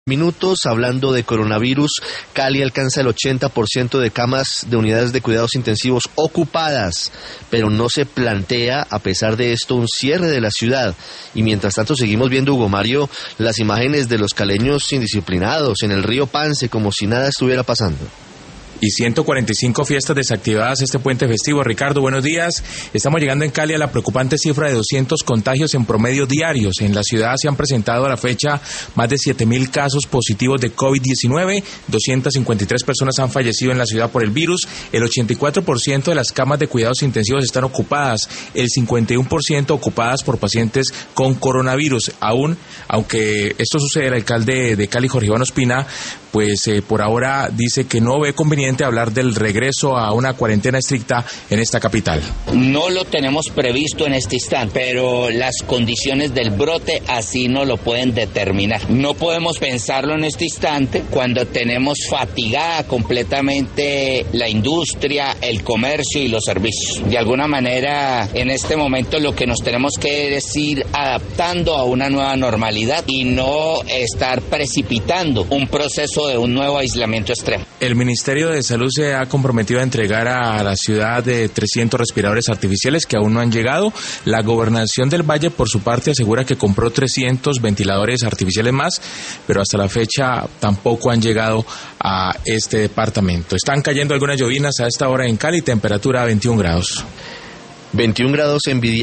Minutos hablando de coronavirus. Cali alcanza el 80% de camas de unidades de cuidados intensivos ocupadas, pero no se plantea, a pesar de esto, un cierre de la ciudad. Y mientras tanto seguimos viendo, Hugo Mario, las imágenes de los caleños indisciplinados en el río Pance, como si nada estuviera pasando. Y 145 fiestas desactivadas este puente festivo. Ricardo, buenos días. Estamos llegando en Cali a la preocupante cifra de 200 contagios en promedio diarios. En la ciudad se han presentado a la fecha más de 7.000 casos positivos de COVID-19. 253 personas han fallecido en la ciudad por el virus. El 84% de las camas de cuidados intensivos están ocupadas. El 51% ocupadas por pacientes con coronavirus. Aunque esto sucede, el alcalde de Cali, Jorge Iván Ospina, pues por ahora dice que no ve conveniente hablar del regreso a una cuarentena estricta en esta capital. No lo tenemos previsto en este instante, pero las condiciones del brote así no lo pueden determinar. No podemos pensarlo en este instante cuando tenemos fatigada completamente la industria, el comercio y los servicios. De alguna manera, en este momento lo que nos tenemos que es ir adaptando a una nueva normalidad y no estar precipitando un proceso de un nuevo aislamiento extremo. El Ministerio de Salud se ha comprometido a entregar a la ciudad de 300 respiradores artificiales que aún no han llegado. La Gobernación del Valle, por su parte, asegura que compró 300 ventiladores artificiales más, pero hasta la fecha tampoco han llegado a este departamento. Están cayendo algunas llovinas a esta hora en Cali, temperatura 21 grados. 21 grados en